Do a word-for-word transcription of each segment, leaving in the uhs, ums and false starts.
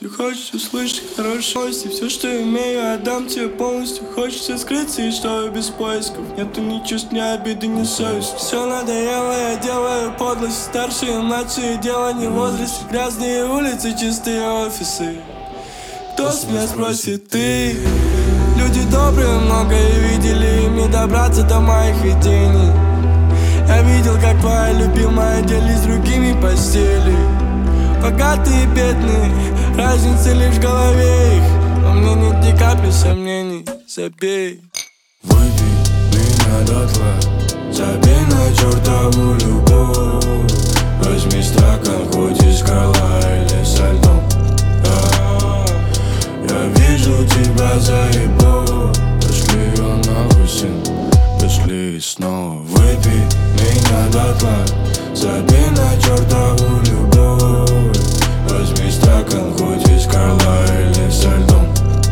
Ты хочешь услышать хорошие новости, все, что имею, отдам тебе полностью. Хочется скрыться, и что без поисков. Нету ни чувств, ни обиды, ни совести. Все надоело, я делаю подлость. Старшие, младшие, дело не в возрасте. Грязные улицы, чистые офисы. Кто с меня спросит, ты? Люди добрые многое видели, им не добраться до моих видений. Я видел, как твоя любимая делись с другими постели. Богатые и бедные, разница лишь в голове их. Во мне нет ни капли сомнений, забей. Выпей меня дотла, забей на чертову любовь. Возьми стакан, хоть из скала или со льдом. Я, я вижу тебя заебу. Пошли ее нахуй, сын, пошли снова. Выпей меня дотла, забей на чертову любовь. Возьми стакан, хоть из скала или со льдом.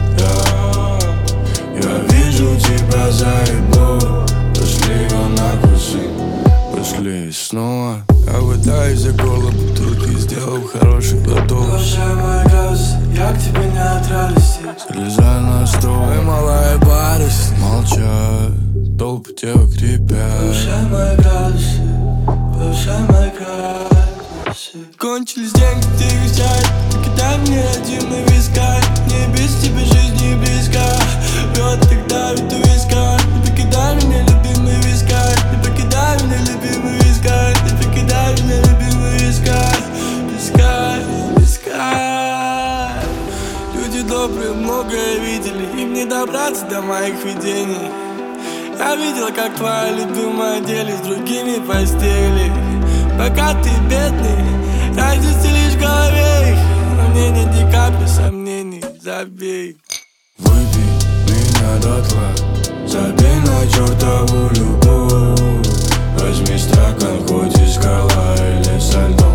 Я, я вижу тебя заебу. Пошли ее нахуй, сын, пошли снова. Я пытаюсь за горло бутылки, сделал хороший глоток. Душа моя газ, я к тебе не от радости. Залезай на стол, Ой, малая барыш, молчат, толпы девок крепят. Повышай мои градусы, повышай мои градусы. кончились деньги, ты их взять. Покидай мне родимый вискарь. Мне без тебя жизнь не близка. Пьет тогда ведь у виска. Не покидай меня, любимый вискарь. Не покидай меня, любимый вискарь. Не покидай меня, любимый вискарь. Вискарь, вискарь. Люди добрые многое видели, им не добраться до моих видений. Я видел, как твоя любимая делись с другими постели. Богатые и бедные, разница лишь в голове их. Но мне нет ни капли сомнений, забей. Выпей меня дотла, забей на чертову любовь. Возьми стакан, хоть из скала или со льдом.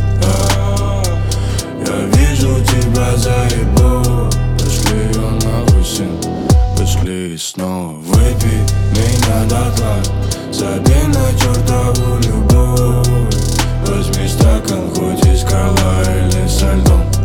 Я, я вижу тебя заебу. Пошли ее нахуй, сын, пошли снова. Выпей меня дотла, забей на чертову любовь. Возьми стакан, хоть из скала или со льдом.